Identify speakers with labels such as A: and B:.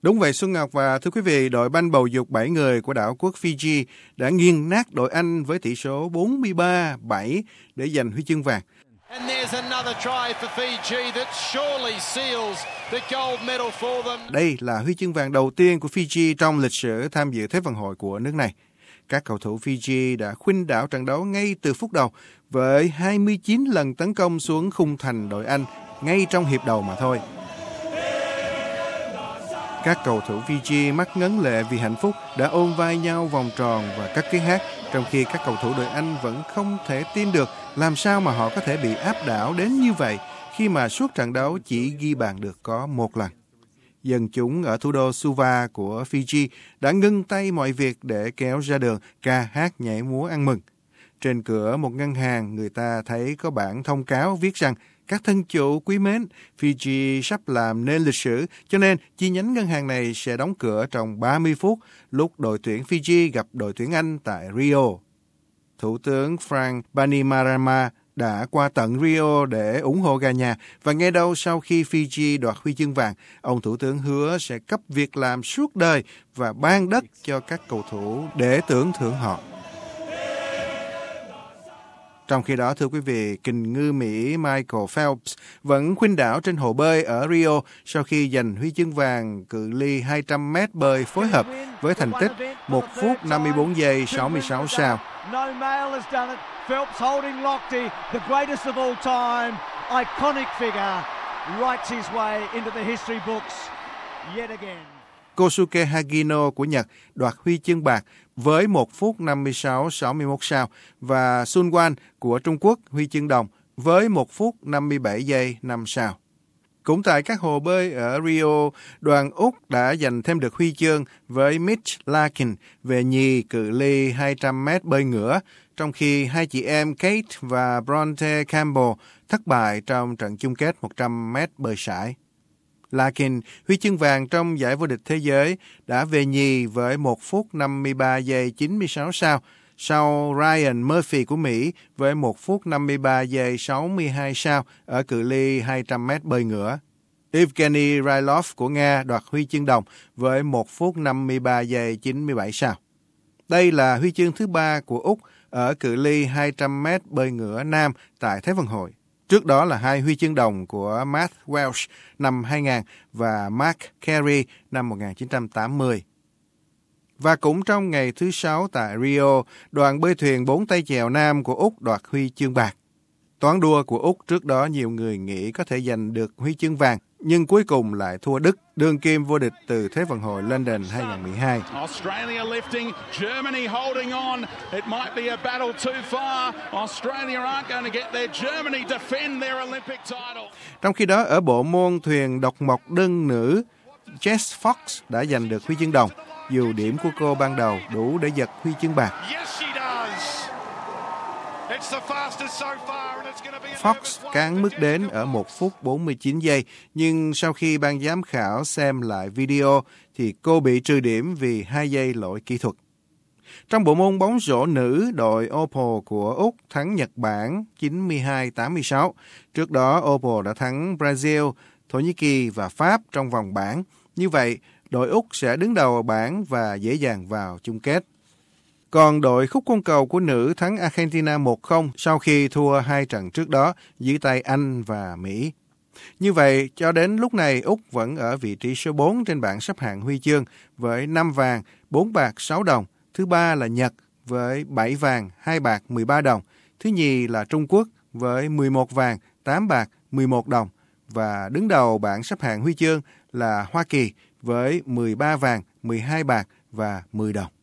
A: Đúng vậy Xuân Ngọc và thưa quý vị, đội banh bầu dục 7 người của đảo quốc Fiji đã nghiền nát đội Anh với tỷ số 43-7 để giành huy chương vàng. Đây là huy chương vàng đầu tiên của Fiji trong lịch sử tham dự Thế vận hội của nước này. Các cầu thủ Fiji đã khuynh đảo trận đấu ngay từ phút đầu với 29 lần tấn công xuống khung thành đội Anh ngay trong hiệp đầu mà thôi. Các cầu thủ Fiji mắt ngấn lệ vì hạnh phúc đã ôm vai nhau vòng tròn và cất tiếng hát, trong khi các cầu thủ đội Anh vẫn không thể tin được làm sao mà họ có thể bị áp đảo đến như vậy khi mà suốt trận đấu chỉ ghi bàn được có một lần. Dân chúng ở thủ đô Suva của Fiji đã ngưng tay mọi việc để kéo ra đường ca hát nhảy múa ăn mừng. Trên cửa một ngân hàng, người ta thấy có bảng thông cáo viết rằng các thân chủ quý mến, Fiji sắp làm nên lịch sử, cho nên chi nhánh ngân hàng này sẽ đóng cửa trong 30 phút lúc đội tuyển Fiji gặp đội tuyển Anh tại Rio. Thủ tướng Frank Bainimarama đã qua tận Rio để ủng hộ gà nhà và ngay đâu sau khi Fiji đoạt huy chương vàng, ông thủ tướng hứa sẽ cấp việc làm suốt đời và ban đất cho các cầu thủ để tưởng thưởng họ. Trong khi đó, thưa quý vị, kình ngư Mỹ Michael Phelps vẫn khuynh đảo trên hồ bơi ở Rio sau khi giành huy chương vàng cự ly 200 mét bơi phối hợp với thành tích 1 phút 54 giây 66 sao. Phelps holding Lochte, the greatest of all time, iconic figure, writes his way into the history books yet again. Kosuke Hagino của Nhật đoạt huy chương bạc với 1 phút 56-61 sao và Sun Wan của Trung Quốc huy chương đồng với 1 phút 57 giây 5 sao. Cũng tại các hồ bơi ở Rio, đoàn Úc đã giành thêm được huy chương với Mitch Larkin về nhì cự ly 200 mét bơi ngửa, trong khi hai chị em Kate và Bronte Campbell thất bại trong trận chung kết 100 mét bơi sải. Larkin, huy chương vàng trong giải vô địch thế giới, đã về nhì với 1 phút 53 giây 96 sao, sau Ryan Murphy của Mỹ với 1 phút 53 giây 62 sao ở cự ly 200 mét bơi ngửa. Evgeny Rylov của Nga đoạt huy chương đồng với 1 phút 53 giây 97 sao. Đây là huy chương thứ 3 của Úc ở cự ly 200 mét bơi ngửa nam tại Thế vận hội. Trước đó là 2 huy chương đồng của Matt Welsh năm 2000 và Mark Carey năm 1980. Và cũng trong ngày thứ 6 tại Rio, đoàn bơi thuyền 4 tay chèo nam của Úc đoạt huy chương bạc. Toán đua của Úc trước đó nhiều người nghĩ có thể giành được huy chương vàng, nhưng cuối cùng lại thua Đức, đương kim vô địch từ Thế vận hội London 2012.
B: Australia lifting, Germany holding on. It might be a battle too far. Australia aren't going to get there. Germany defend their Olympic title.
A: Trong khi đó, ở bộ môn thuyền độc mộc đơn nữ, Jess Fox đã giành được huy chương đồng, dù điểm của cô ban đầu đủ để giật huy chương bạc. Fox cán mức đến ở 1 phút 49 giây, nhưng sau khi ban giám khảo xem lại video thì cô bị trừ điểm vì 2 giây lỗi kỹ thuật. Trong bộ môn bóng rổ nữ, đội Opal của Úc thắng Nhật Bản 92-86. Trước đó, Opal đã thắng Brazil, Thổ Nhĩ Kỳ và Pháp trong vòng bảng. Như vậy, đội Úc sẽ đứng đầu bảng và dễ dàng vào chung kết. Còn đội khúc côn cầu của nữ thắng Argentina 1-0 sau khi thua 2 trận trước đó dưới tay Anh và Mỹ. Như vậy, cho đến lúc này, Úc vẫn ở vị trí số 4 trên bảng xếp hạng huy chương với 5 vàng, 4 bạc, 6 đồng. Thứ ba là Nhật với 7 vàng, 2 bạc, 13 đồng. Thứ nhì là Trung Quốc với 11 vàng, 8 bạc, 11 đồng. Và đứng đầu bảng xếp hạng huy chương là Hoa Kỳ với 13 vàng, 12 bạc và 10 đồng.